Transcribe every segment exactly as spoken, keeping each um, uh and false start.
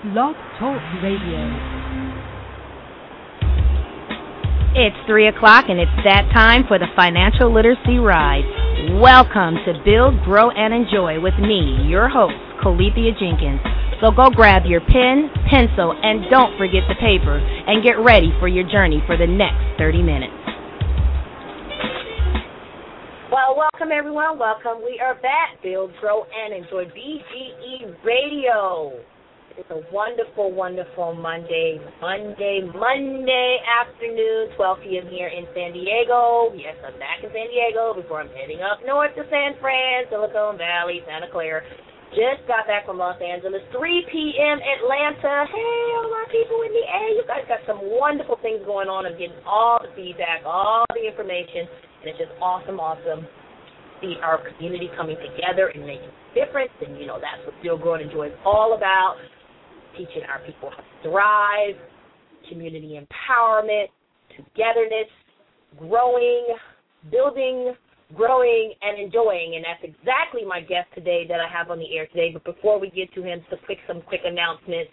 Blog Talk Radio. It's three o'clock and it's that time for the Financial Literacy Ride. Welcome to Build, Grow, and Enjoy with me, your host, Colethea Jenkins. So go grab your pen, pencil, and don't forget the paper, and get ready for your journey for the next thirty minutes. Well, welcome everyone, welcome. We are back, Build, Grow, and Enjoy, B G E Radio. It's a wonderful, wonderful Monday, Monday, Monday afternoon, twelve p.m. here in San Diego. Yes, I'm back in San Diego before I'm heading up north to San Fran, Silicon Valley, Santa Clara. Just got back from Los Angeles, three p.m. Atlanta. Hey, all my people in the air, you guys got some wonderful things going on. I'm getting all the feedback, all the information, and it's just awesome, awesome. See our community coming together and making a difference, and, you know, that's what Build, Grow, and Enjoy is all about. Teaching our people how to thrive, community empowerment, togetherness, growing, building, growing, and enjoying. And that's exactly my guest today that I have on the air today. But before we get to him, just quick, some quick announcements.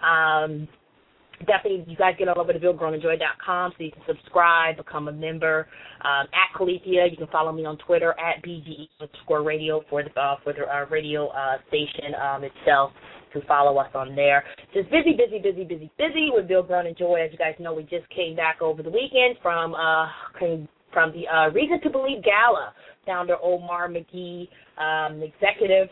Um, definitely, you guys get all over to build grow and enjoy dot com so you can subscribe, become a member. Um, at Colethea, you can follow me on Twitter at B G E underscore radio for the, uh, for the uh, radio uh, station um, itself. To follow us on there. Just busy, busy, busy, busy, busy with Build, Grow, and Enjoy. As you guys know, we just came back over the weekend from uh, from the uh, Reason to Believe Gala. Founder Omar McGee, um, Executive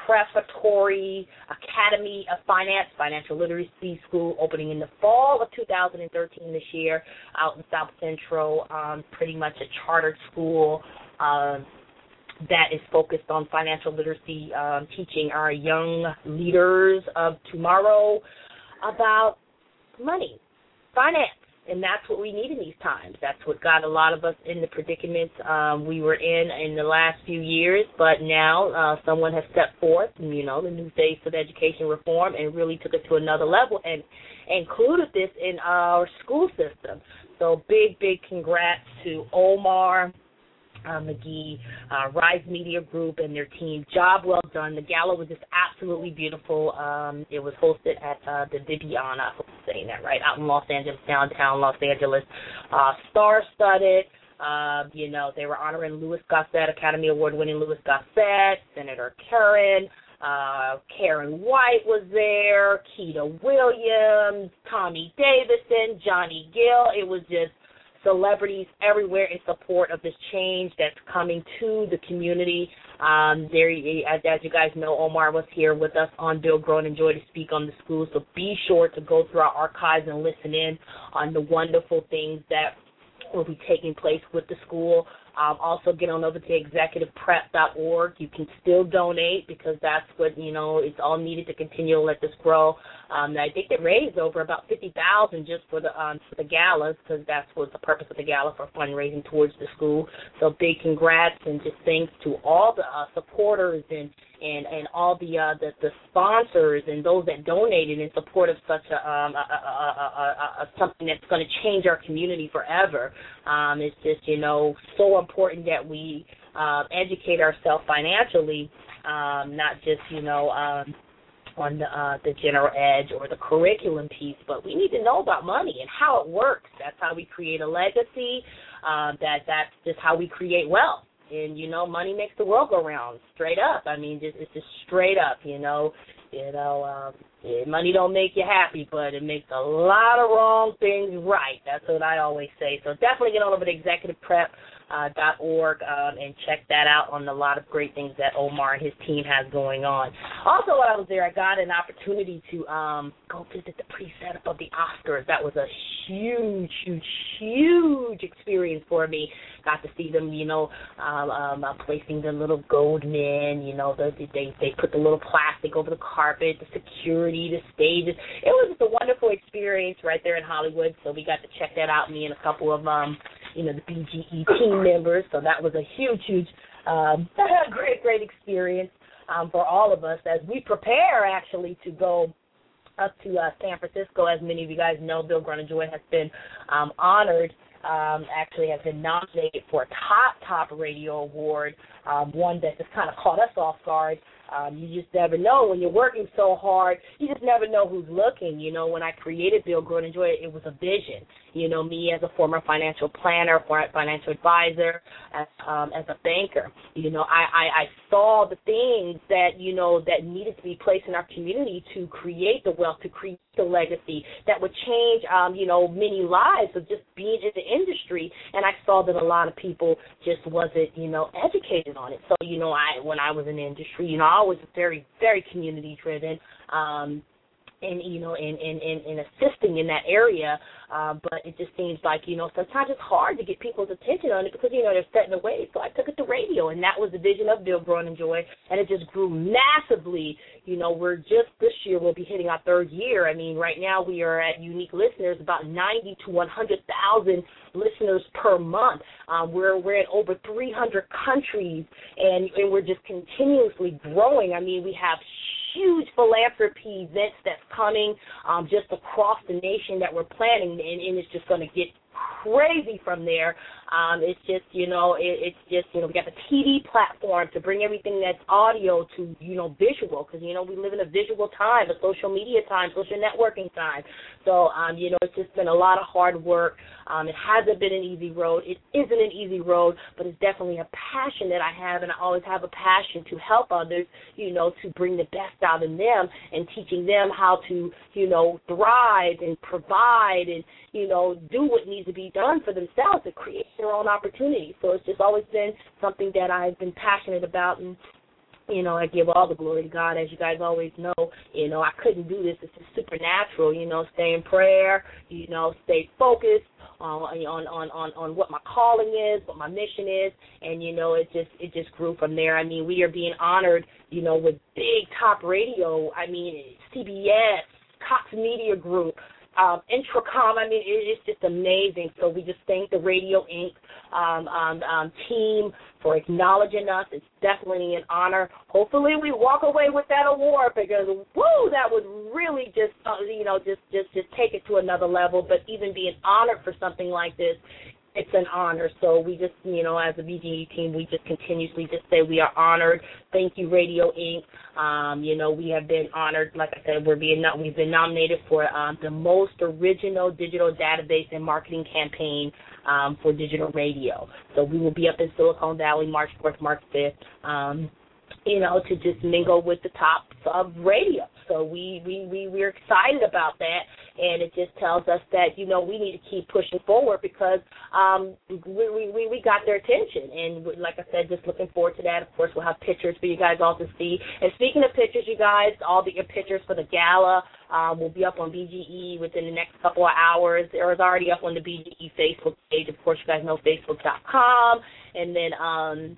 Preparatory Academy of Finance, Financial Literacy School, opening in the fall of two thousand thirteen this year out in South Central, um, pretty much a chartered school. Um, that is focused on financial literacy, um, teaching our young leaders of tomorrow about money, finance, and that's what we need in these times. That's what got a lot of us in the predicaments um, we were in in the last few years, but now uh, someone has stepped forth, and, you know, the new face of education reform, and really took it to another level and included this in our school system. So big, big congrats to Omar Uh, McGee, uh, Rise Media Group, and their team. Job well done. The gala was just absolutely beautiful. Um, it was hosted at uh, the Viviana, I hope I'm saying that right, out in Los Angeles, downtown Los Angeles. Uh, star-studded. Uh, you know, they were honoring Louis Gossett, Academy Award-winning Louis Gossett, Senator Karen. Uh, Karen White was there, Keita Williams, Tommy Davidson, Johnny Gill. It was just celebrities everywhere in support of this change that's coming to the community. Um, there, as, as you guys know, Omar was here with us on Build, Grow, and Enjoy to speak on the school, so be sure to go through our archives and listen in on the wonderful things that will be taking place with the school. Um, also, get on over to executive prep dot org. You can still donate because that's what, you know, it's all needed to continue to let this grow. Um, I think they raised over about fifty thousand dollars just for the um, for the galas, because that's what the purpose of the gala, for fundraising towards the school. So big congrats and just thanks to all the uh, supporters and, and, and all the, uh, the the sponsors and those that donated in support of such a, um, a, a, a, a, a something that's going to change our community forever. Um, it's just, you know, so important that we uh, educate ourselves financially, um, not just, you know, um, on the, uh, the general edge or the curriculum piece, but we need to know about money and how it works. That's how we create a legacy. Uh, that that's just how we create wealth. And, you know, money makes the world go round, straight up. I mean, just, it's just straight up, you know. You know, um, yeah, money don't make you happy, but it makes a lot of wrong things right. That's what I always say. So definitely get all over to executive prep dot org um, and check that out on a lot of great things that Omar and his team has going on. Also, while I was there, I got an opportunity to um, go visit the pre-setup of the Oscars. That was a huge, huge, huge experience for me. Got to see them, you know, um, um, uh, placing the little gold men, you know, the, they they put the little plastic over the carpet, the security, the stages. It was just a wonderful experience right there in Hollywood, so we got to check that out, me and a couple of, um, you know, the B G E team members, so that was a huge, huge, um, great, great experience um, for all of us as we prepare, actually, to go up to uh, San Francisco. As many of you guys know, Build, Grow, and Enjoy has been um, honored, um, actually has been nominated for a top, top radio award um, one that just kind of caught us off guard. Um, you just never know when you're working so hard. You just never know who's looking. You know, when I created Build, Grow, and Enjoy, it was a vision. You know, me as a former financial planner, financial advisor, as, um, as a banker, you know, I, I, I saw the things that, you know, that needed to be placed in our community to create the wealth, to create the legacy that would change, um, you know, many lives of just being in the industry. And I saw that a lot of people just wasn't, you know, educated on it. So, you know, I when I was in the industry, you know, I was very, very community-driven. Um, and, you know, in, in, in, in assisting in that area, uh, but it just seems like, you know, sometimes it's hard to get people's attention on it because, you know, they're set in their ways. So I took it to radio, and that was the vision of Build, Grow, and Enjoy, and it just grew massively. You know, we're just this year we'll be hitting our third year. I mean, right now we are at unique listeners, about ninety to one hundred thousand listeners per month. Um, we're we're in over three hundred countries, and, and we're just continuously growing. I mean, we have huge philanthropy events that's coming um, just across the nation that we're planning, and, and it's just going to get crazy from there. Um, it's just, you know, it, it's just, you know, we got the T V platform to bring everything that's audio to, you know, visual, because, you know, we live in a visual time, a social media time, social networking time. So, um, you know, it's just been a lot of hard work. Um, it hasn't been an easy road. It isn't an easy road, but it's definitely a passion that I have, and I always have a passion to help others, you know, to bring the best out in them and teaching them how to, you know, thrive and provide and, you know, do what needs to be done for themselves to create their own opportunities. So it's just always been something that I've been passionate about, and, you know, I give all the glory to God, as you guys always know. You know, I couldn't do this. It's just supernatural, you know, stay in prayer, you know, stay focused on, on, on, on, on what my calling is, what my mission is, and, you know, it just it just grew from there. I mean, we are being honored, you know, with big top radio. I mean, C B S, Cox Media Group, Um, Intracom, I mean, it, it's just amazing. So we just thank the Radio Incorporated Um, um, um, team for acknowledging us. It's definitely an honor. Hopefully we walk away with that award because, woo, that would really just, uh, you know, just, just, just take it to another level. But even being honored for something like this, it's an honor. So we just, you know, as a B G E team, we just continuously just say we are honored. Thank you, Radio Incorporated Um, you know, we have been honored. Like I said, we're being we've been nominated for um, the most original digital database and marketing campaign um, for digital radio. So we will be up in Silicon Valley March fourth, March fifth. Um, you know, to just mingle with the top of radio. So we, we, we, we're excited about that, and it just tells us that, you know, we need to keep pushing forward because um, we, we, we got their attention. And like I said, just looking forward to that. Of course, we'll have pictures for you guys all to see. And speaking of pictures, you guys, all the your pictures for the gala um, will be up on B G E within the next couple of hours. It was already up on the B G E Facebook page. Of course, you guys know Facebook dot com. And then um,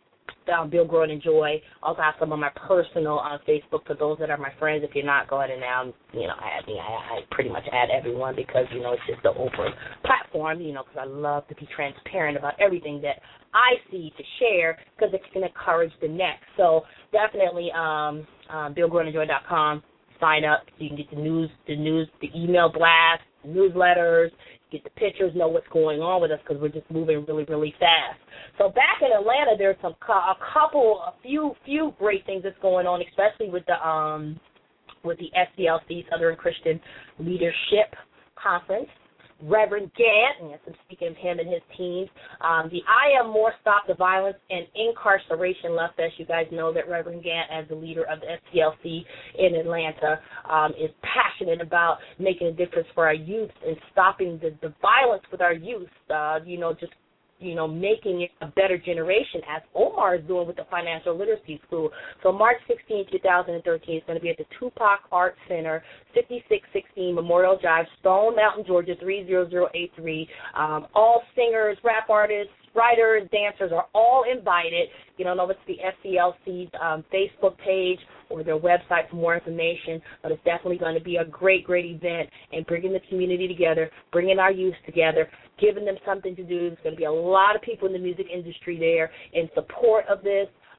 Um, Build, Grow, and Enjoy. Also have some on my personal on uh, Facebook for those that are my friends. If you're not, go ahead and now, you know, add me. I, I pretty much add everyone because, you know, it's just the open platform, you know, because I love to be transparent about everything that I see to share because it can encourage the next. So definitely um, um, Build, Grow, and Enjoy dot com. Sign up so you can get the news, the news, the email blast, newsletters, get the pictures, know what's going on with us because we're just moving really, really fast. So back in Atlanta, there's some a couple, a few, few great things that's going on, especially with the um, with the S C L C Southern Christian Leadership Conference. Reverend Gant, and yes, I'm speaking of him and his team, um, the I Am More Stop the Violence and Incarceration Love Fest. You guys know that Reverend Gant, as the leader of the S C L C in Atlanta, um, is passionate about making a difference for our youth and stopping the, the violence with our youth, uh, you know, just you know, making it a better generation, as Omar is doing with the Financial Literacy School. So March sixteenth, twenty thirteen, is going to be at the Tupac Art Center, fifty-six sixteen Memorial Drive, Stone Mountain, Georgia, three zero zero eight three. Um, all singers, rap artists, writers, dancers are all invited. You don't know if it's the S C L C um, Facebook page or their website for more information, but it's definitely going to be a great, great event and bringing the community together, bringing our youth together, giving them something to do. There's going to be a lot of people in the music industry there in support of this.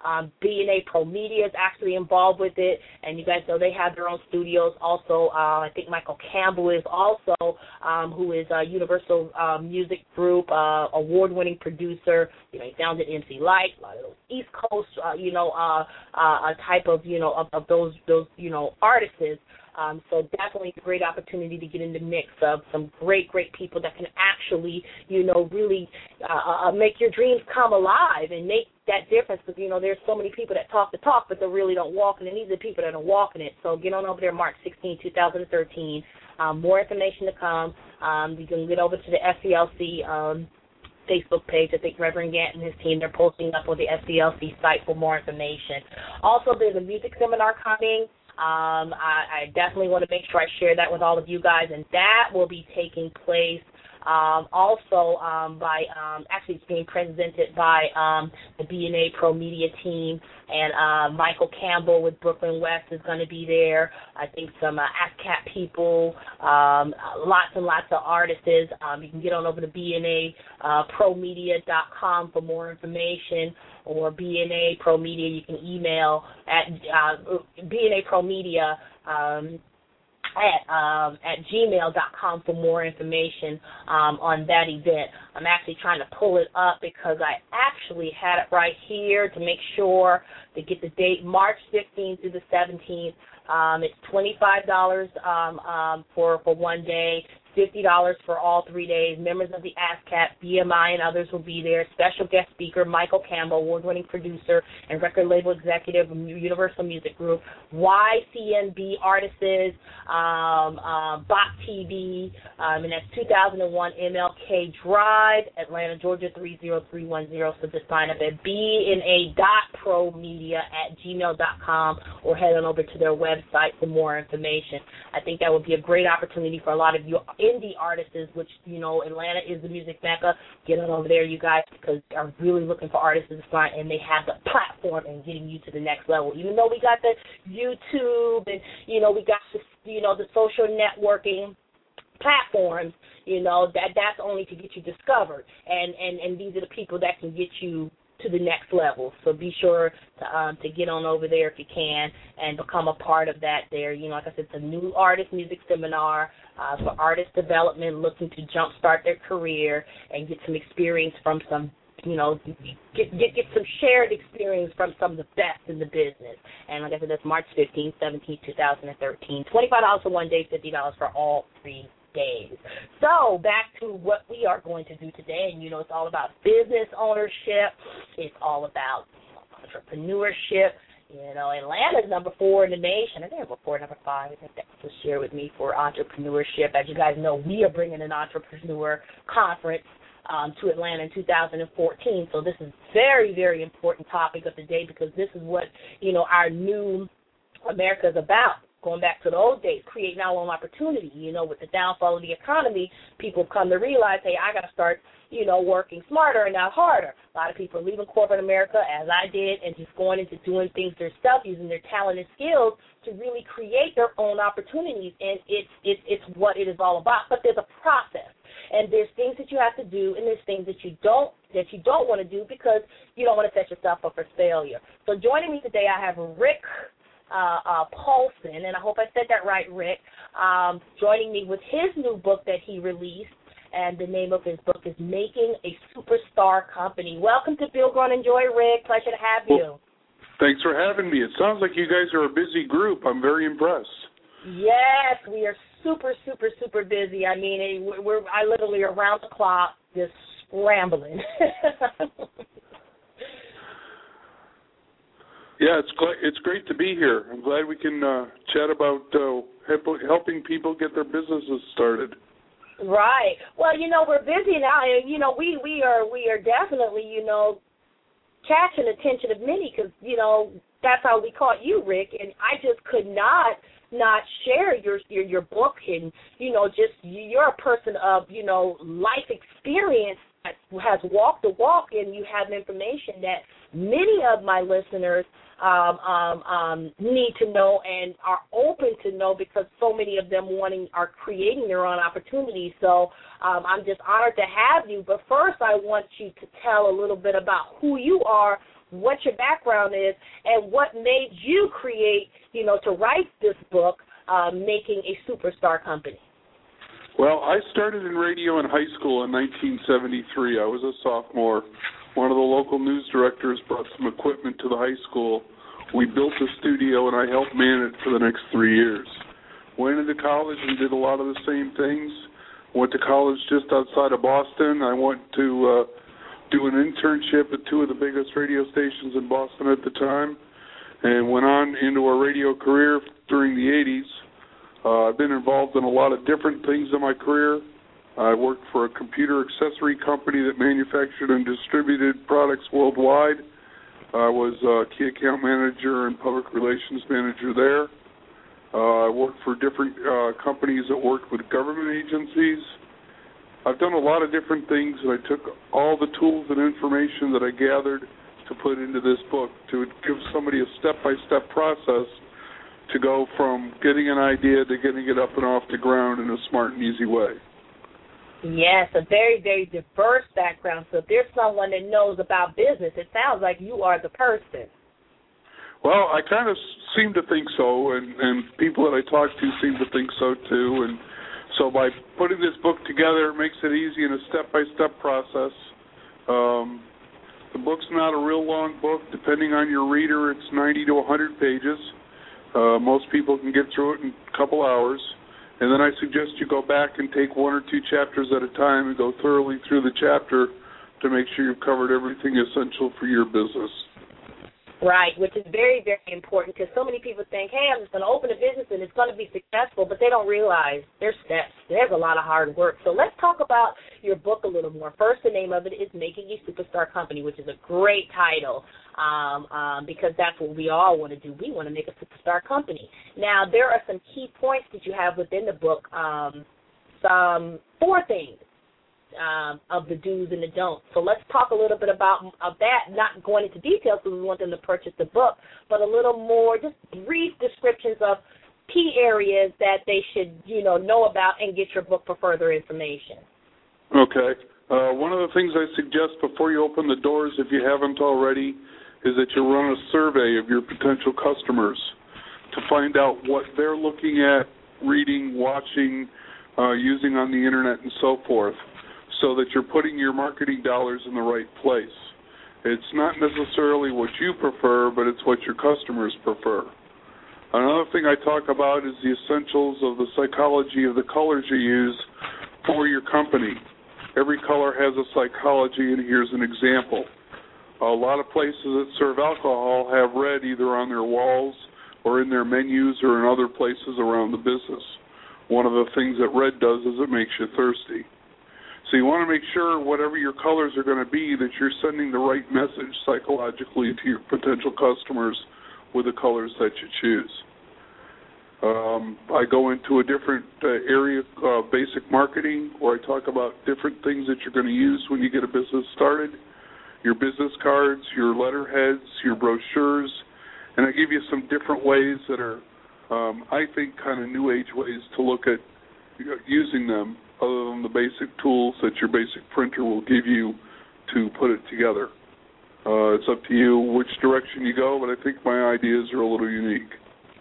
Um, B and A Pro Media is actually involved with it, and you guys know they have their own studios. Also, uh, I think Michael Campbell is also, um, who is a Universal uh, Music Group uh, award-winning producer. You know, he founded M C Light, a lot of those East Coast, uh, you know, uh, uh, a type of, you know, of, of those, those, you know, artists. Um, so definitely a great opportunity to get in the mix of some great, great people that can actually, you know, really uh, uh, make your dreams come alive and make that difference. Because, you know, there's so many people that talk the talk, but they really don't walk in it. And these are the people that are walking it. So get on over there March sixteenth, twenty thirteen. Um, more information to come. Um, you can get over to the S C L C um, Facebook page. I think Reverend Gant and his team, they're posting up on the S C L C site for more information. Also, there's a music seminar coming. Um, I, I definitely want to make sure I share that with all of you guys, and that will be taking place um, also um, by, um, actually it's being presented by um, the B and A Pro Media team, and uh, Michael Campbell with Brooklyn West is going to be there. I think some uh, ASCAP people, um, lots and lots of artists. Um, you can get on over to B N A Pro Media dot com for more information, or B N A Pro Media, you can email at uh, B N A Pro Media um, at um, at gmail dot com for more information um, on that event. I'm actually trying to pull it up because I actually had it right here to make sure to get the date, March fifteenth through the seventeenth. Um, it's twenty-five dollars um, um, for, for one day, fifty dollars for all three days. Members of the ASCAP, B M I, and others will be there. Special guest speaker, Michael Campbell, award-winning producer and record label executive of Universal Music Group, Y C N B artists, um, um, Bach T V, um, and that's two thousand one M L K Drive, Atlanta, Georgia, three zero three one zero. So just sign up at B N A dot pro media at gmail dot com or head on over to their website for more information. I think that would be a great opportunity for a lot of you indie artists, which, you know, Atlanta is the music mecca. Get on over there, you guys, because are really looking for artists to sign, and they have the platform and getting you to the next level. Even though we got the YouTube and, you know, we got the, you know, the social networking platforms, you know, that that's only to get you discovered, and, and, and these are the people that can get you to the next level. So be sure to um, to get on over there if you can and become a part of that there. You know, like I said, it's a new artist music seminar uh, for artist development, looking to jumpstart their career and get some experience from some, you know, get, get get some shared experience from some of the best in the business. And like I said, that's March fifteenth, seventeenth, twenty thirteen. twenty-five dollars for one day, fifty dollars for all three days. So back to what we are going to do today, and you know, it's all about business ownership. It's all about entrepreneurship. You know, Atlanta's number four in the nation. I think number four, number five. I think that's to share with me for entrepreneurship. As you guys know, we are bringing an entrepreneur conference um, to Atlanta in two thousand fourteen. So this is very, very important topic of the day, because this is what, you know, our new America is about. Going back to the old days, creating our own opportunity. You know, with the downfall of the economy, people come to realize, hey, I got to start, you know, working smarter and not harder. A lot of people are leaving corporate America, as I did, and just going into doing things themselves, using their talent and skills to really create their own opportunities. And it's it's it's what it is all about. But there's a process, and there's things that you have to do, and there's things that you don't that you don't want to do because you don't want to set yourself up for failure. So joining me today, I have Rick Uh, uh, Paulson, and I hope I said that right, Rick, um, joining me with his new book that he released, and the name of his book is Making a Superstar Company. Welcome to Build, Grow, and Enjoy, Rick. Pleasure to have you. Well, thanks for having me. It sounds like you guys are a busy group. I'm very impressed. Yes, we are super, super, super busy. I mean, we're I literally around the clock just scrambling. Yeah, it's it's great to be here. I'm glad we can uh, chat about uh, helping people get their businesses started. Right. Well, you know, we're busy now, and you know, we, we are we are definitely, you know, catching the attention of many, because you know that's how we caught you, Rick. And I just could not not share your your your book, and you know, just you're a person of you know life experience that has walked the walk, and you have information that many of my listeners um, um, um, need to know and are open to know, because so many of them wanting are creating their own opportunities. So um, I'm just honored to have you. But first, I want you to tell a little bit about who you are, what your background is and what made you create, you know, to write this book, uh, Making a Superstar Company. Well, I started in radio in high school in nineteen seventy-three. I was a sophomore. One of the local news directors brought some equipment to the high school. We built a studio, and I helped man it for the next three years. Went into college and did a lot of the same things. Went to college just outside of Boston. I went to uh, do an internship at two of the biggest radio stations in Boston at the time, and went on into a radio career during the eighties. Uh, I've been involved in a lot of different things in my career. I worked for a computer accessory company that manufactured and distributed products worldwide. I was a key account manager and public relations manager there. Uh, I worked for different uh, companies that worked with government agencies. I've done a lot of different things, and I took all the tools and information that I gathered to put into this book to give somebody a step-by-step process to go from getting an idea to getting it up and off the ground in a smart and easy way. Yes, a very, very diverse background. So if there's someone that knows about business, it sounds like you are the person. Well, I kind of seem to think so, and, and people that I talk to seem to think so too. And so by putting this book together, it makes it easy in a step-by-step process. Um, the book's not a real long book. Depending on your reader, it's ninety to one hundred pages. Uh, most people can get through it in a couple hours. And then I suggest you go back and take one or two chapters at a time and go thoroughly through the chapter to make sure you've covered everything essential for your business. Right, which is very, very important because so many people think, hey, I'm just going to open a business and it's going to be successful, but they don't realize there's steps. There's a lot of hard work. So let's talk about your book a little more. First, the name of it is Making a Superstar Company, which is a great title um, um, because that's what we all want to do. We want to make a superstar company. Now, there are some key points that you have within the book, um, some four things. Um, of the do's and the don'ts. So let's talk a little bit about of that, not going into details because we want them to purchase the book, but a little more just brief descriptions of key areas that they should, you know, know about and get your book for further information. Okay. Uh, one of the things I suggest before you open the doors, if you haven't already, is that you run a survey of your potential customers to find out what they're looking at, reading, watching, uh, using on the Internet and so forth, so that you're putting your marketing dollars in the right place. It's not necessarily what you prefer, but it's what your customers prefer. Another thing I talk about is the essentials of the psychology of the colors you use for your company. Every color has a psychology, and here's an example. A lot of places that serve alcohol have red either on their walls or in their menus or in other places around the business. One of the things that red does is it makes you thirsty. So you want to make sure whatever your colors are going to be that you're sending the right message psychologically to your potential customers with the colors that you choose. Um, I go into a different uh, area of uh, basic marketing where I talk about different things that you're going to use when you get a business started, your business cards, your letterheads, your brochures, and I give you some different ways that are, um, I think, kind of new age ways to look at using them, other than the basic tools that your basic printer will give you to put it together. Uh, it's up to you which direction you go, but I think my ideas are a little unique.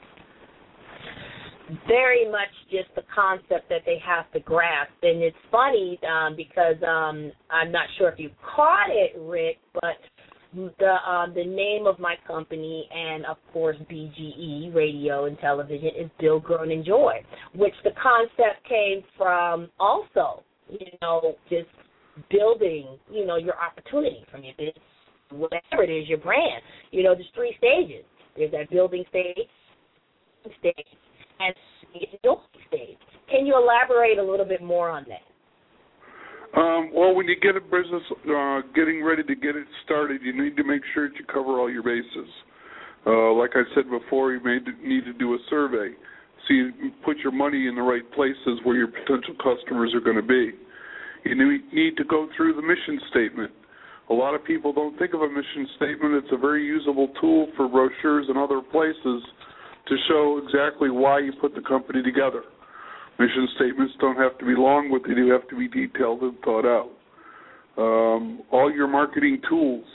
Very much just the concept that they have to grasp. And it's funny um, because um, I'm not sure if you caught it, Rick, but the um, the name of my company and, of course, B G E, Radio and Television, is Build, Grow, and Enjoy, which the concept came from also, you know, just building, you know, your opportunity from your business, whatever it is, your brand. You know, there's three stages. There's that building stage, stage, and enjoy stage. Can you elaborate a little bit more on that? Um, well, when you get a business uh, getting ready to get it started, you need to make sure that you cover all your bases. Uh, like I said before, you may need to do a survey. So you put your money in the right places where your potential customers are going to be. You need to go through the mission statement. A lot of people don't think of a mission statement. It's a very usable tool for brochures and other places to show exactly why you put the company together. Mission statements don't have to be long, but they do have to be detailed and thought out. Um, all your marketing tools,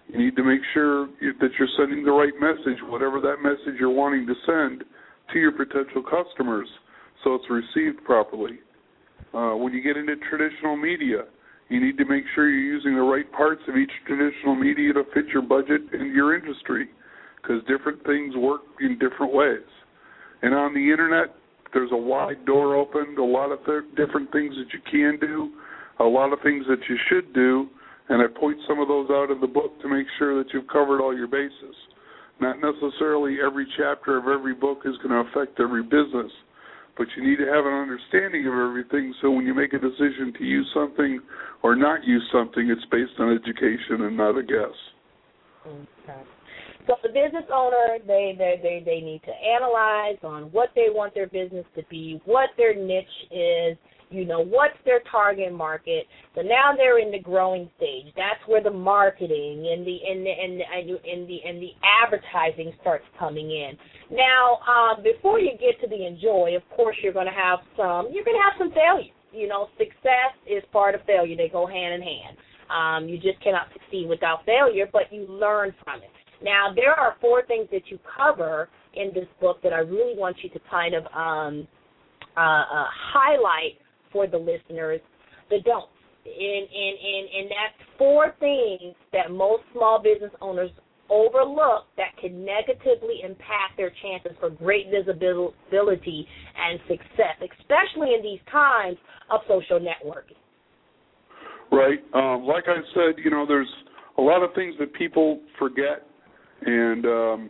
You need to make sure that you're sending the right message, whatever that message you're wanting to send, to your potential customers so it's received properly. Uh, when you get into traditional media, you need to make sure you're using the right parts of each traditional media to fit your budget and your industry, because different things work in different ways. And on the Internet, there's a wide door open, a lot of th- different things that you can do, a lot of things that you should do, and I point some of those out in the book to make sure that you've covered all your bases. Not necessarily every chapter of every book is going to affect every business, but you need to have an understanding of everything so when you make a decision to use something or not use something, it's based on education and not a guess. Okay. So the business owner, they, they, they, they need to analyze on what they want their business to be, what their niche is, you know, what's their target market. So now they're in the growing stage. That's where the marketing and the and the and the and the, and the advertising starts coming in. Now, um, before you get to the enjoy, of course, you're going to have some. You're going to have some failure. You know, success is part of failure. They go hand in hand. Um, you just cannot succeed without failure, but you learn from it. Now, there are four things that you cover in this book that I really want you to kind of um, uh, uh, highlight for the listeners, the don'ts. And, and, and, and that's four things that most small business owners overlook that can negatively impact their chances for great visibility and success, especially in these times of social networking. Right. Um, like I said, you know, there's a lot of things that people forget, and um,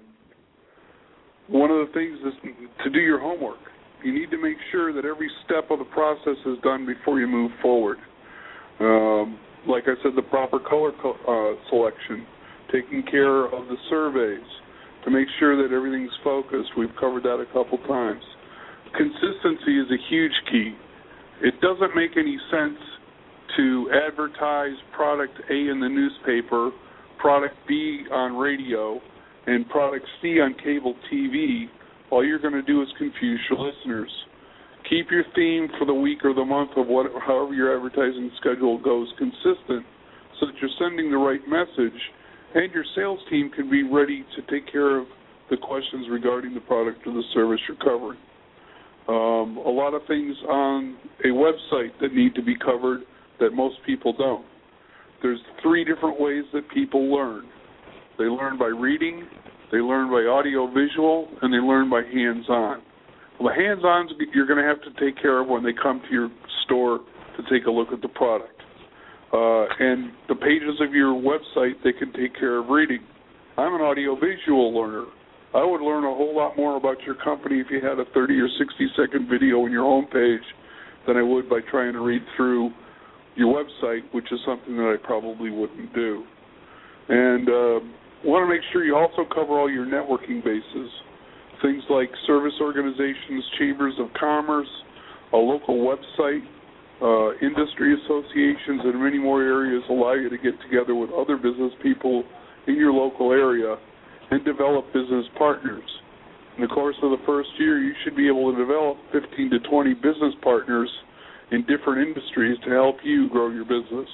one of the things is to do your homework. You need to make sure that every step of the process is done before you move forward. Um, like I said, the proper color co- uh, selection, taking care of the surveys to make sure that everything's focused. We've covered that a couple times. Consistency is a huge key. It doesn't make any sense to advertise product A in the newspaper, product B on radio, and product C on cable T V. All you're going to do is confuse your listeners. Keep your theme for the week or the month of what, however your advertising schedule goes consistent so that you're sending the right message and your sales team can be ready to take care of the questions regarding the product or the service you're covering. Um, a lot of things on a website that need to be covered that most people don't. There's three different ways that people learn. They learn by reading, they learn by audio-visual, and they learn by hands-on. Well, the hands-on you're going to have to take care of when they come to your store to take a look at the product. Uh, and the pages of your website, they can take care of reading. I'm an audio-visual learner. I would learn a whole lot more about your company if you had a thirty or sixty second video on your homepage than I would by trying to read through your website, which is something that I probably wouldn't do. And uh, want to make sure you also cover all your networking bases. Things like service organizations, chambers of commerce, a local website, uh, industry associations, and many more areas allow you to get together with other business people in your local area and develop business partners. In the course of the first year, you should be able to develop fifteen to twenty business partners in different industries to help you grow your business.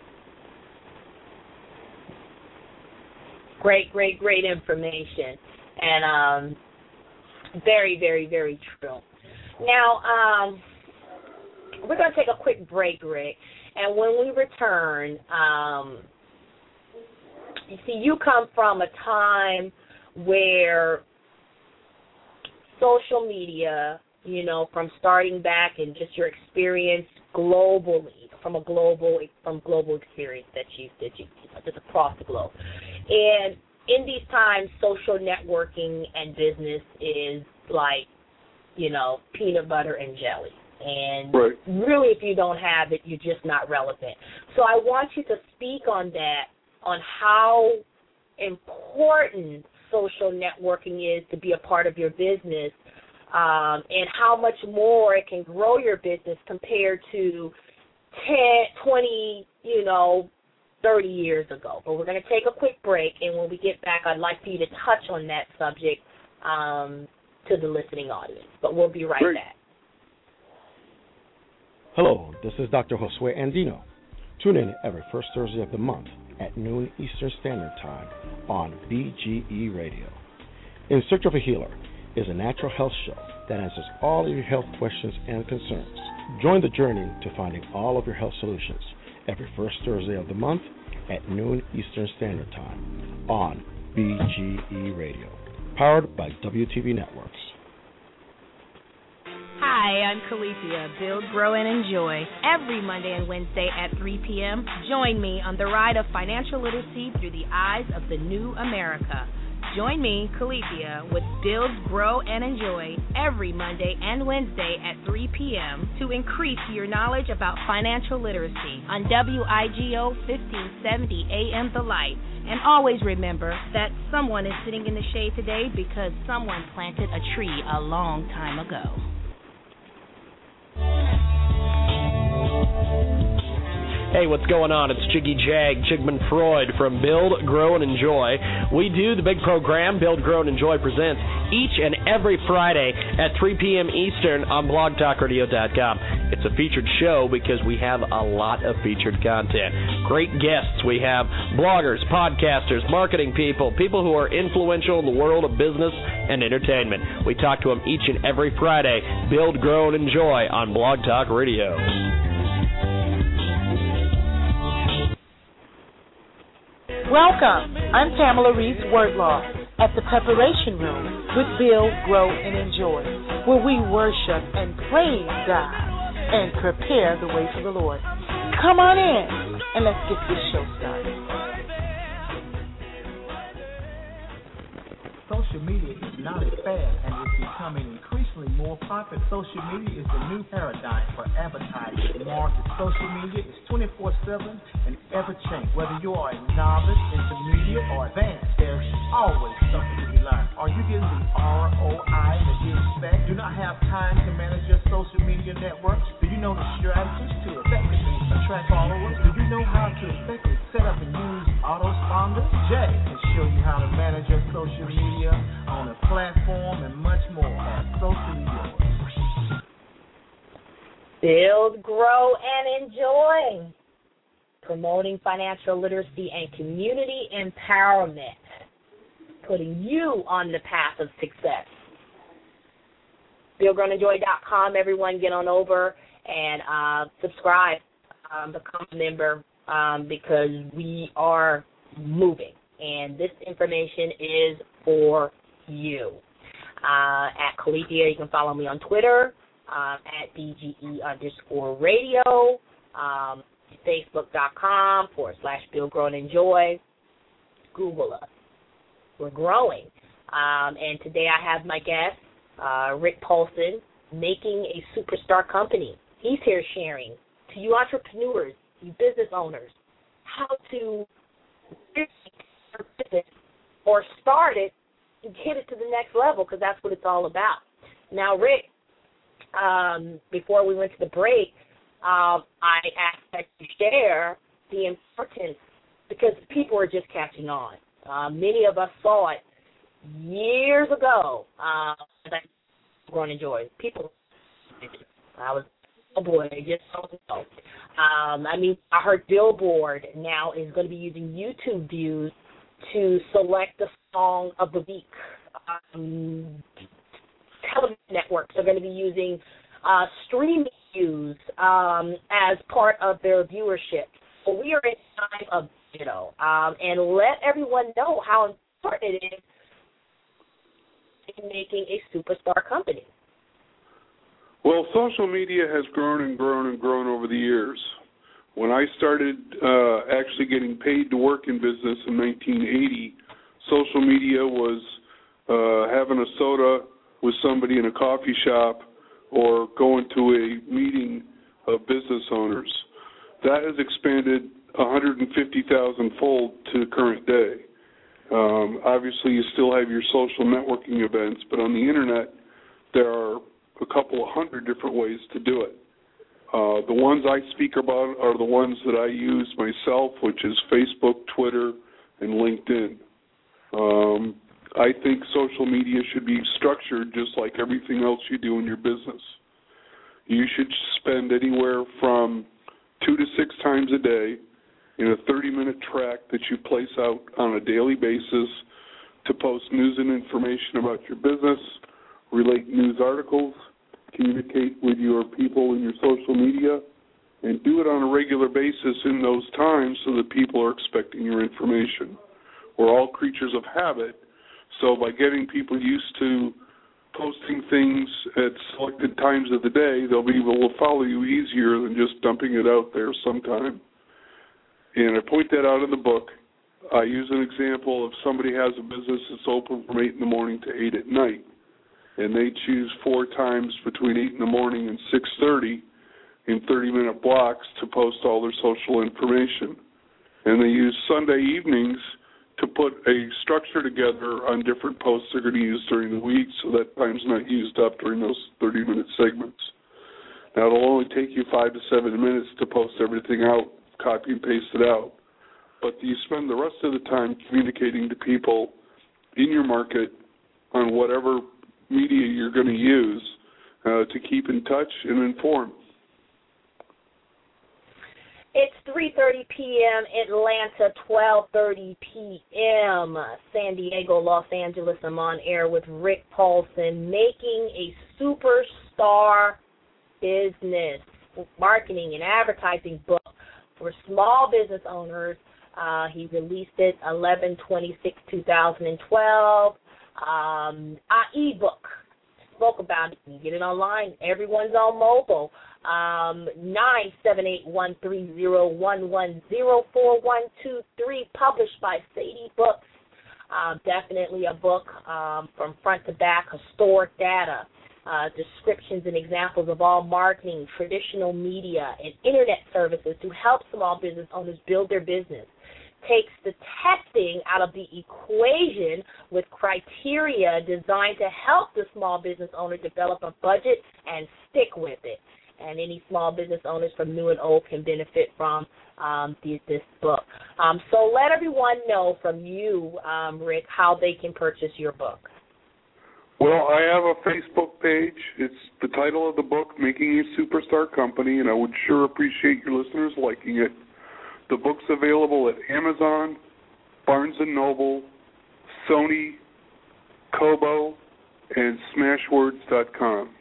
Great, great, great information. And um, very, very, very true. Now, um, we're going to take a quick break, Rick. And when we return, um, you see, you come from a time where social media, you know, from starting back and just your experience globally, from a global, from global experience that you, that you, just across the globe. And in these times, social networking and business is like, you know, peanut butter and jelly. And right. really, if you don't have it, you're just not relevant. So I want you to speak on that, on how important social networking is to be a part of your business, um, and how much more it can grow your business compared to ten, twenty, you know, thirty years ago. But we're going to take a quick break, and when we get back, I'd like for you to touch on that subject um, to the listening audience. But we'll be right Great. back. Hello, this is Doctor Josue Andino. Tune in every first Thursday of the month at noon Eastern Standard Time on B G E Radio. In Search of a Healer is a natural health show that answers all of your health questions and concerns. Join the journey to finding all of your health solutions every first Thursday of the month at noon Eastern Standard Time on B G E Radio, powered by W T V Networks. Hi, I'm Calethea, Build, Grow, and Enjoy. Every Monday and Wednesday at three p.m., join me on the ride of financial literacy through the eyes of the new America. Join me, Calethea, with Build, Grow, and Enjoy every Monday and Wednesday at three p.m. to increase your knowledge about financial literacy on W I G O fifteen seventy A M The Light. And always remember that someone is sitting in the shade today because someone planted a tree a long time ago. Hey, what's going on? It's Jiggy Jag, Jigman Freud from Build, Grow, and Enjoy. We do the big program, Build, Grow, and Enjoy presents each and every Friday at three p.m. Eastern on blog talk radio dot com. It's a featured show because we have a lot of featured content. Great guests. We have bloggers, podcasters, marketing people, people who are influential in the world of business and entertainment. We talk to them each and every Friday. Build, Grow, and Enjoy on Blog Talk Radio. Welcome. I'm Pamela Reese Wordlaw at the Preparation Room with Build, Grow, and Enjoy, where we worship and praise God and prepare the way for the Lord. Come on in and let's get this show started. Social media is not a fad and is becoming increasingly more popular. Social media is the new paradigm for advertising market. Social media is twenty-four seven and ever changing. Whether you are a novice, intermediate, or advanced, there's always something to be learned. Are you getting the R O I that you expect? Do not have time to manage your social media networks? Do you know the strategies to effectively attract followers? Do you know how to effectively set up and use autoresponders? Jay can show you how to manage your social media on a platform and much more at Socially Yours. Build, grow, and enjoy. Promoting financial literacy and community empowerment. Putting you on the path of success. build grow and enjoy dot com. Everyone get on over and uh, subscribe, um, become a member, um, because we are moving. And this information is for you. Uh, at Calethea, you can follow me on Twitter, uh, at B G E underscore radio, um, Facebook.com forward slash Build, Grow, and Enjoy. Google us. We're growing. Um, and today I have my guest, uh, Rick Paulson, Making a Superstar Company. He's here sharing to you entrepreneurs, you business owners, how to business or start it and get it to the next level, because that's what it's all about. Now, Rick, um, before we went to the break, um, I asked that you share the importance, because people are just catching on. Uh, many of us saw it years ago. Uh, Grow and Enjoy. People, I was, oh boy, they just don't know. Um, I mean, I heard Billboard now is going to be using YouTube views to select the song of the week. Um, television networks are going to be using uh, streaming views um, as part of their viewership. So we are in time of digital, um, and let everyone know how important it is in making a superstar company. Well, social media has grown and grown and grown over the years. When I started uh, actually getting paid to work in business in nineteen eighty, social media was uh, having a soda with somebody in a coffee shop or going to a meeting of business owners. That has expanded one hundred fifty thousand fold to the current day. Um, obviously, you still have your social networking events, but on the Internet, there are a couple of hundred different ways to do it. Uh, the ones I speak about are the ones that I use myself, which is Facebook, Twitter, and LinkedIn. Um, I think social media should be structured just like everything else you do in your business. You should spend anywhere from two to six times a day in a thirty-minute track that you place out on a daily basis to post news and information about your business, relate news articles, communicate with your people in your social media, and do it on a regular basis in those times so that people are expecting your information. We're all creatures of habit, so by getting people used to posting things at selected times of the day, they'll be able to follow you easier than just dumping it out there sometime. And I point that out in the book. I use an example of somebody has a business that's open from eight in the morning to eight at night, and they choose four times between eight in the morning and six thirty in thirty-minute blocks to post all their social information. And they use Sunday evenings to put a structure together on different posts they're going to use during the week so that time's not used up during those thirty-minute segments. Now, it'll only take you five to seven minutes to post everything out, copy and paste it out. But you spend the rest of the time communicating to people in your market on whatever media you're going to use uh, to keep in touch and informed. It's three thirty p.m. Atlanta, twelve thirty p.m. San Diego, Los Angeles. I'm on air with Rick Paulson, Making a Superstar Business, Marketing and Advertising book for small business owners. Uh, he released it eleven twenty-six twenty twelve. Um, uh, ebook. Spoke about it. You can get it online. Everyone's on mobile. Um, nine seven eight one three zero one one zero four one two three, published by Sadie Books. Uh, definitely a book um, from front to back, historic data, uh, descriptions and examples of all marketing, traditional media, and internet services to help small business owners build their business. Takes the testing out of the equation with criteria designed to help the small business owner develop a budget and stick with it. And any small business owners from new and old can benefit from um, the, this book. Um, so let everyone know from you, um, Rick, how they can purchase your book. Well, I have a Facebook page. It's the title of the book, Making a Superstar Company, and I would sure appreciate your listeners liking it. The book's available at Amazon, Barnes and Noble, Sony, Kobo, and Smashwords dot com.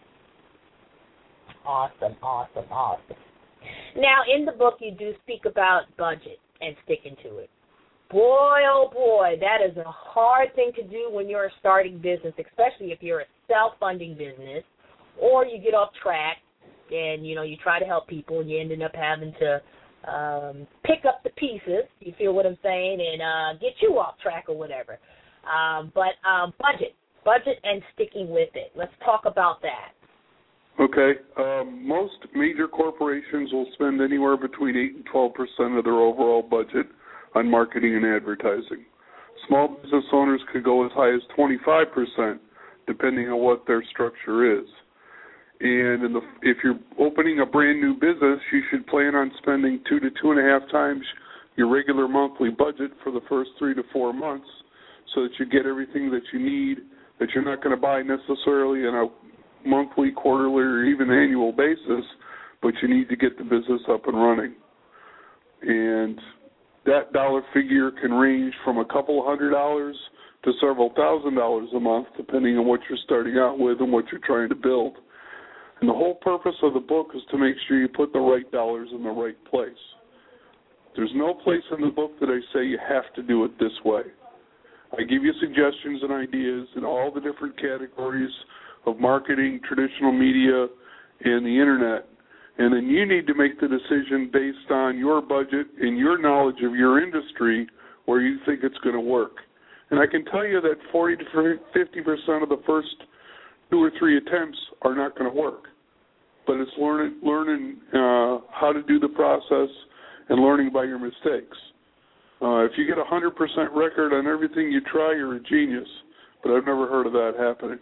Awesome, awesome, awesome. Now, in the book, you do speak about budget and sticking to it. Boy, oh boy, that is a hard thing to do when you're a starting business, especially if you're a self-funding business, or you get off track and, you know, you try to help people and you ended up having to um, pick up the pieces, you feel what I'm saying, and uh, get you off track or whatever. Um, but um, budget, budget and sticking with it. Let's talk about that. Okay. Um, most major corporations will spend anywhere between eight and twelve percent of their overall budget on marketing and advertising. Small business owners could go as high as twenty-five percent, depending on what their structure is. And in the, if you're opening a brand new business, you should plan on spending two to two and a half times your regular monthly budget for the first three to four months so that you get everything that you need, that you're not going to buy necessarily in a monthly, quarterly, or even annual basis, but you need to get the business up and running. And that dollar figure can range from a couple hundred dollars to several thousand dollars a month, depending on what you're starting out with and what you're trying to build. And the whole purpose of the book is to make sure you put the right dollars in the right place. There's no place in the book that I say you have to do it this way. I give you suggestions and ideas in all the different categories of marketing, traditional media, and the Internet. And then you need to make the decision based on your budget and your knowledge of your industry where you think it's going to work. And I can tell you that forty to fifty percent of the first two or three attempts are not going to work. But it's learning, learning uh, how to do the process and learning by your mistakes. Uh, if you get a one hundred percent record on everything you try, you're a genius. But I've never heard of that happening.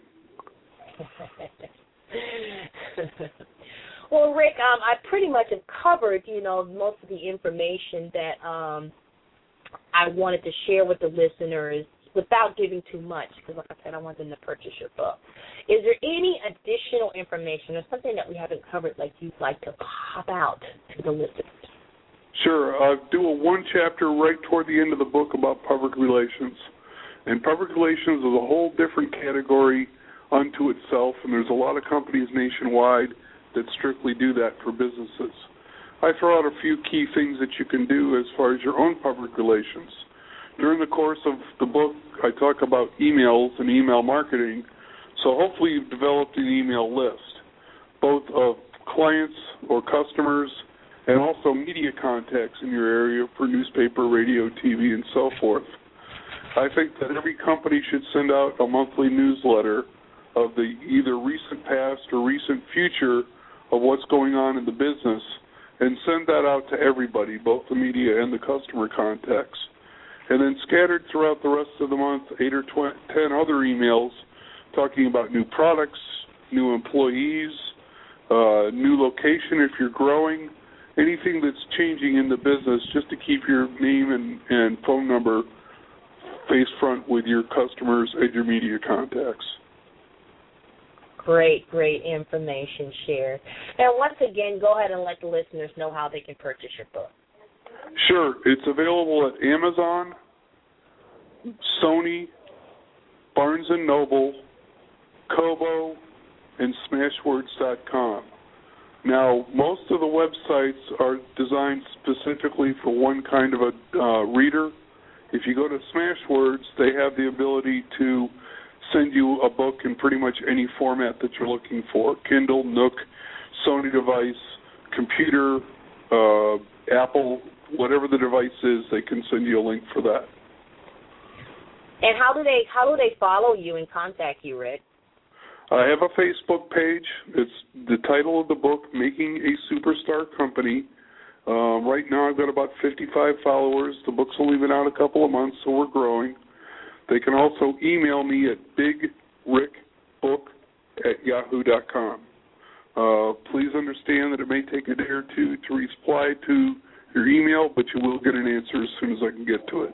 Well, Rick, um, I pretty much have covered, you know, most of the information that um, I wanted to share with the listeners without giving too much, because, like I said, I want them to purchase your book. Is there any additional information or something that we haven't covered like you'd like to pop out to the listeners? Sure. I do a one chapter right toward the end of the book about public relations. And public relations is a whole different category unto itself, and there's a lot of companies nationwide that strictly do that for businesses. I throw out a few key things that you can do as far as your own public relations. During the course of the book, I talk about emails and email marketing, so hopefully you've developed an email list, both of clients or customers and also media contacts in your area for newspaper, radio, T V, and so forth. I think that every company should send out a monthly newsletter of the either recent past or recent future of what's going on in the business, and send that out to everybody, both the media and the customer contacts. And then scattered throughout the rest of the month, eight or twenty, ten other emails talking about new products, new employees, uh, new location if you're growing, anything that's changing in the business, just to keep your name and, and phone number face front with your customers and your media contacts. Great, great information shared. And once again, go ahead and let the listeners know how they can purchase your book. Sure. It's available at Amazon, Sony, Barnes and Noble, Kobo, and Smashwords dot com. Now, most of the websites are designed specifically for one kind of a uh, reader. If you go to Smashwords, they have the ability to send you a book in pretty much any format that you're looking for, Kindle, Nook, Sony device, computer, uh, Apple, whatever the device is, they can send you a link for that. And how do they how do they follow you and contact you, Rick? I have a Facebook page. It's the title of the book, Making a Superstar Company. Uh, right now I've got about fifty-five followers. The book's only been out a couple of months, so we're growing. They can also email me at big rick book at yahoo dot com. Uh, please understand that it may take a day or two to reply to your email, but you will get an answer as soon as I can get to it.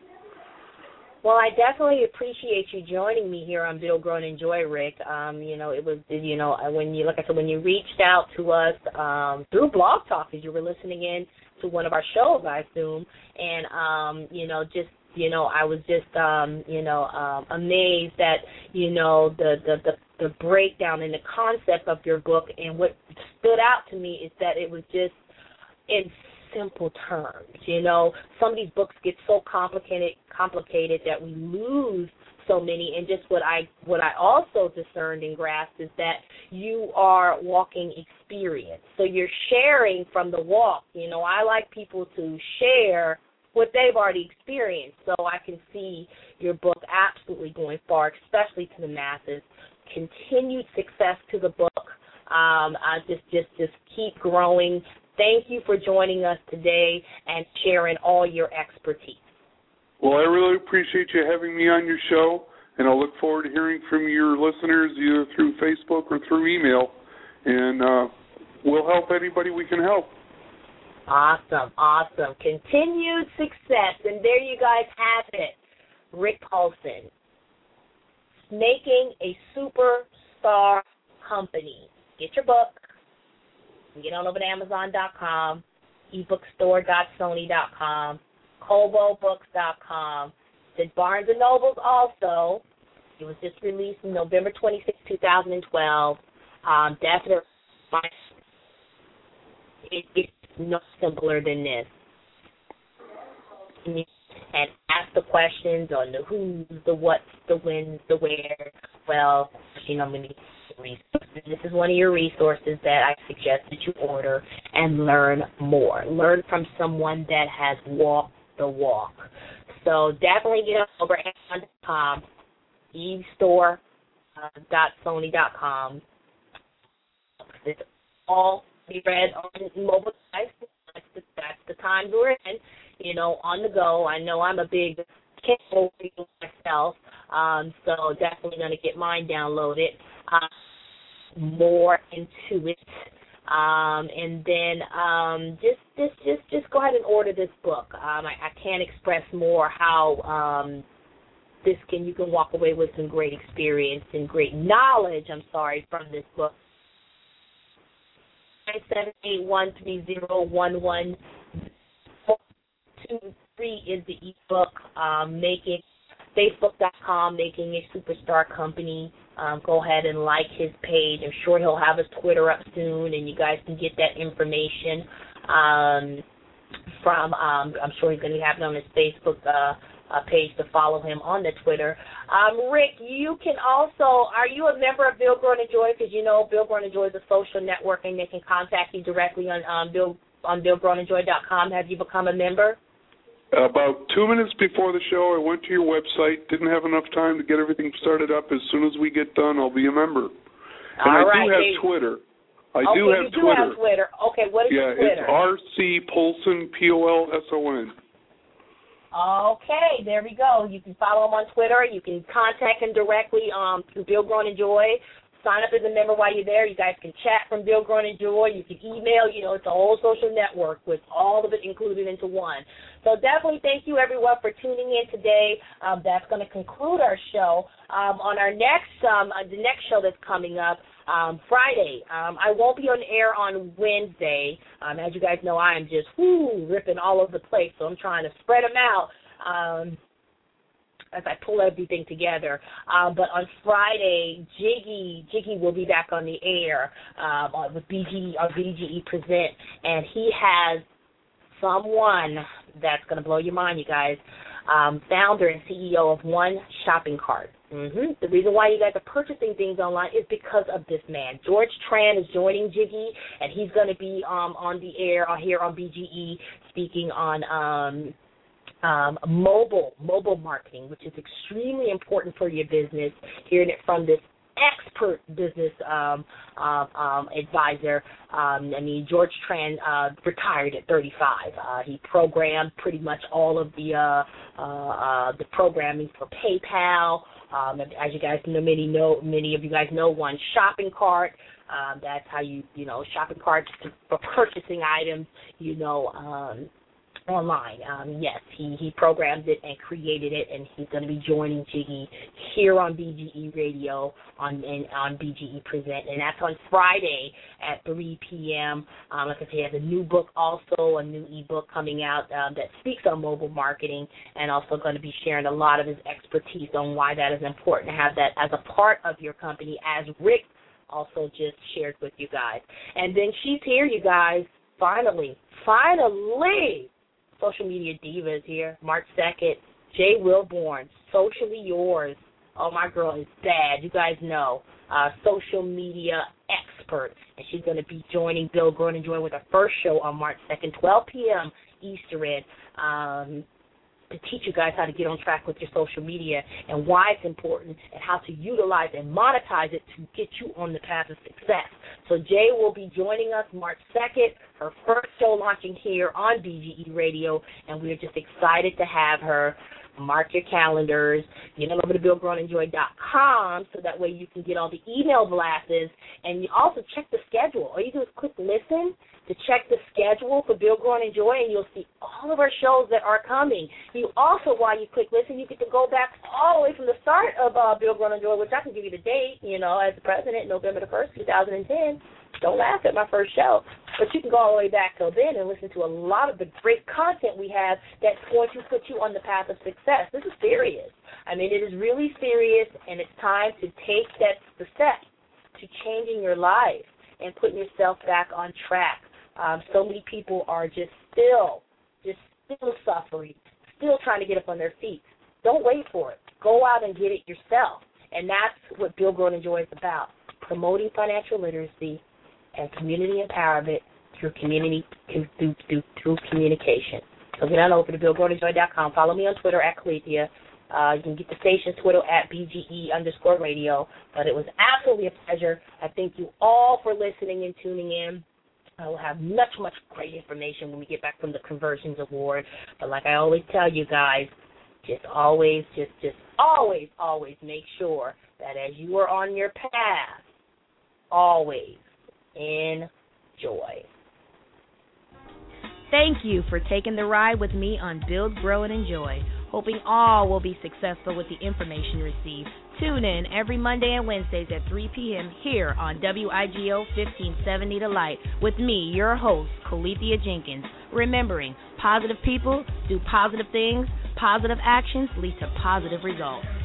Well, I definitely appreciate you joining me here on Build, Grow, and Enjoy, Rick. Um, you know, it was, you know, when you, like I said, when you reached out to us um, through Blog Talk, as you were listening in to one of our shows, I assume, and, um, you know, just, you know, I was just, um, you know, um, amazed at, you know, the, the, the, the breakdown and the concept of your book. And what stood out to me is that it was just in simple terms. You know, some of these books get so complicated, complicated that we lose so many. And just what I, what I also discerned and grasped is that you are walking experience. So you're sharing from the walk. You know, I like people to share what they've already experienced. So I can see your book absolutely going far, especially to the masses. Continued success to the book. Um, I just, just, just keep growing. Thank you for joining us today and sharing all your expertise. Well, I really appreciate you having me on your show, and I'll look forward to hearing from your listeners either through Facebook or through email, and uh, we'll help anybody we can help. Awesome, awesome. Continued success. And there you guys have it. Rick Paulson, Making a Superstar Company. Get your book. Get on over to Amazon dot com, ebookstore dot sony dot com, kobo books dot com. Did Barnes and Nobles also. It was just released on November twenty-sixth, twenty twelve. Um, definitely, it, it's no simpler than this. And ask the questions on the who's, the what's, the when's, the where. Well, you know, I'm going to resources. This is one of your resources that I suggest that you order and learn more. Learn from someone that has walked the walk. So definitely get on over at Amazon dot com, ebookstore dot sony dot com. It's all be read on mobile devices. That's the, that's the time we're in, you know, on the go. I know I'm a big Kindle reader myself, um, so definitely going to get mine downloaded. Uh, more into it, um, and then um, just, just, just, just go ahead and order this book. Um, I, I can't express more how um, this can you can walk away with some great experience and great knowledge. I'm sorry from this book. nine seven eight, one three zero, one one Free is the ebook. Um, make it Facebook dot com, Making a Superstar Company. Um, go ahead and like his page. I'm sure he'll have his Twitter up soon, and you guys can get that information um, from, um, I'm sure he's going to be having it on his Facebook uh, uh, page to follow him on the Twitter. Um, Rick, you can also, are you a member of Build, Grow, and Enjoy? Because you know Build, Grow, and Enjoy is a social network, and they can contact you directly on um, Build, on build grow and enjoy dot com. Have you become a member? About two minutes before the show, I went to your website, didn't have enough time to get everything started up. As soon as we get done, I'll be a member. And All I right, do have Dave. Twitter. I okay, do have you do Twitter. have Twitter. Okay, what is yeah, your Twitter? it's R C Polson, P O L S O N. Okay, there we go. You can follow him on Twitter. You can contact him directly um, through Build, Grow, and Enjoy. Sign up as a member while you're there. You guys can chat from Build, Grow, and Enjoy. You can email. You know, it's a whole social network with all of it included into one. So definitely thank you, everyone, for tuning in today. Um, that's going to conclude our show. Um, on our next, um, uh, the next show that's coming up, um, Friday, um, I won't be on air on Wednesday. Um, as you guys know, I am just whoo, ripping all over the place, so I'm trying to spread them out. Um, as I pull everything together. Um, but on Friday, Jiggy Jiggy will be back on the air um, with B G E, our B G E Present, and he has someone that's going to blow your mind, you guys, um, founder and C E O of One Shopping Cart. Mm-hmm. The reason why you guys are purchasing things online is because of this man. George Tran is joining Jiggy, and he's going to be um, on the air uh, here on B G E speaking on um, Um, mobile, mobile marketing, which is extremely important for your business, hearing it from this expert business um, um, um, advisor. Um, I mean, George Tran uh, retired at thirty-five. Uh, he programmed pretty much all of the uh, uh, uh, the programming for PayPal. Um, as you guys know, many know, many of you guys know One Shopping Cart. Um, that's how you, you know, shopping carts for purchasing items, you know, um, online. Um, yes, he, he programmed it and created it, and he's going to be joining Jiggy here on B G E Radio on and on B G E Present, and that's on Friday at three p.m. Um, like I said, he has a new book also, a new ebook coming out um, that speaks on mobile marketing, and also going to be sharing a lot of his expertise on why that is important to have that as a part of your company, as Rick also just shared with you guys. And then she's here, you guys, finally, finally, Social Media Diva is here, March second. Jay Wilborn, Socially Yours. Oh, my girl is bad. You guys know. Uh, social media expert. And she's going to be joining Build, Grow, and Enjoy with her first show on March second, twelve p.m. Eastern, um, to teach you guys how to get on track with your social media and why it's important and how to utilize and monetize it to get you on the path of success. So Jay will be joining us March second, her first show launching here on B G E Radio, and we're just excited to have her. Mark your calendars. Get on over to build grow and enjoy dot com so that way you can get all the email blasts, and you also check the schedule. All you do is click listen to check the schedule for Build, Grow, and Enjoy, and you'll see all of our shows that are coming. You also, while you click listen, you get to go back all the way from the start of uh, Build, Grow, and Enjoy, which I can give you the date, you know, as the president, November the first, two thousand ten. Don't laugh at my first show. But you can go all the way back till then and listen to a lot of the great content we have that's going to put you on the path of success. This is serious. I mean, it is really serious, and it's time to take that the step to changing your life and putting yourself back on track. Um, so many people are just still, just still suffering, still trying to get up on their feet. Don't wait for it. Go out and get it yourself. And that's what Build, Grow, and Enjoy is about, promoting financial literacy and community empowerment through community through, through, through communication. So get on over to build grow and enjoy dot com. Follow me on Twitter at Caleithia. Uh, you can get the station's Twitter at B G E underscore radio. But it was absolutely a pleasure. I thank you all for listening and tuning in. I will have much, much great information when we get back from the Conversions Award. But like I always tell you guys, just always, just, just always, always make sure that as you are on your path, always enjoy. Thank you for taking the ride with me on Build, Grow, and Enjoy. Hoping all will be successful with the information received. Tune in every Monday and Wednesdays at three p.m. here on W I G O fifteen seventy The Light with me, your host, Caleithia Jenkins. Remembering, positive people do positive things, positive actions lead to positive results.